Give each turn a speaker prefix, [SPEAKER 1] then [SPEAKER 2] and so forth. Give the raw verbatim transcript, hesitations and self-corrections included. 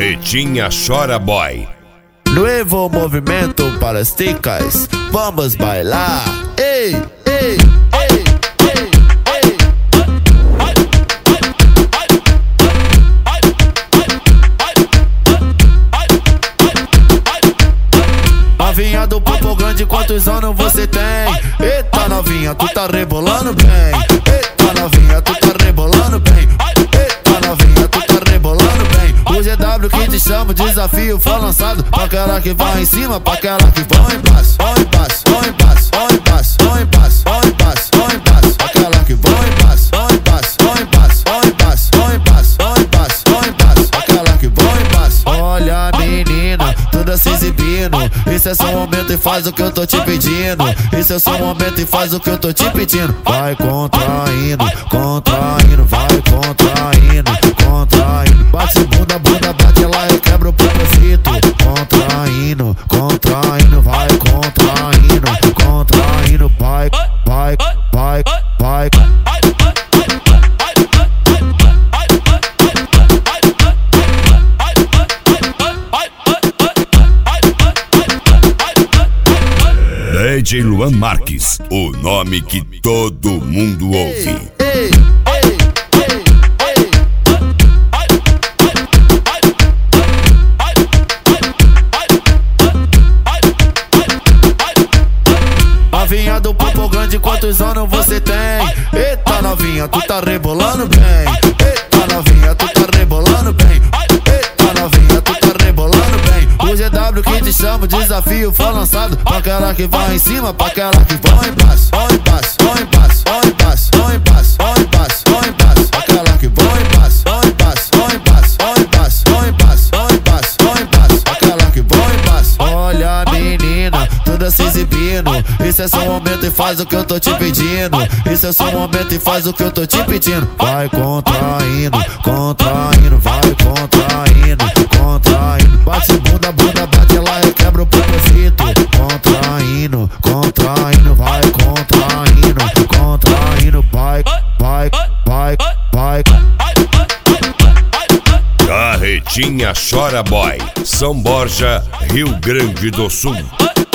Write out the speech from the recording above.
[SPEAKER 1] Carretinha Chora Boy.
[SPEAKER 2] Nuevo movimento para as ticas, vamos bailar. Ei, ei, ei, ei, ei. Novinha do popo grande, quantos anos você tem? Eita novinha, tu tá rebolando bem. Eita novinha, tu tá rebolando bem. Eita novinha, tu tá rebolando bem. O G W que te chama, o desafio foi lançado. Pra aquela que vai em cima, pra aquela que vai embaixo. Vai embaixo, vai embaixo, vai embaixo, vai embaixo, vai embaixo, vai embaixo. Aquela que vai embaixo, vai embaixo, vai embaixo, vai embaixo, vai embaixo, vai embaixo, vai embaixo. Aquela que vai embaixo. Olha menina, toda se exibindo. Esse é seu momento e faz o que eu tô te pedindo. Esse é seu momento e faz o que eu tô te pedindo. Vai contraindo, contraindo, vai contraindo, contraindo. Bate bunda, bunda, bate lá e quebra o propósito. Contraindo, contraindo, vai contraindo, contraindo, vai, vai, vai, vai.
[SPEAKER 1] D J Luan Marques, o nome que todo mundo ouve.
[SPEAKER 2] Ei, ei, ei, ei. Novinha do popo grande, quantos anos você tem? Eita novinha, tu tá rebolando bem. Eita novinha, tu tá rebolando bem. Eita novinha, tu tá rebolando bem. O G W que te chama, o desafio foi lançado. Pra aquela que vai em cima, pra aquela que vai embaixo. Vai embaixo, vai embaixo, vai embaixo, vai embaixo, vai embaixo, vai embaixo. Aquela que vai embaixo, vai embaixo, vai embaixo, vai embaixo, vai embaixo, vai embaixo, vai embaixo. Aquela que vai embaixo. Olha menina, toda se exibindo. Esse é seu momento e faz o que eu tô te pedindo. Esse é seu momento e faz o que eu tô te pedindo. Vai contraindo, contraindo, vai contraindo, contraindo. Bate bunda, bunda, bate lá e quebra o propósito. Contraindo, contraindo, vai contraindo, contraindo, vai, vai, vai, vai.
[SPEAKER 1] Carretinha Chora Boy, São Borja, Rio Grande do Sul.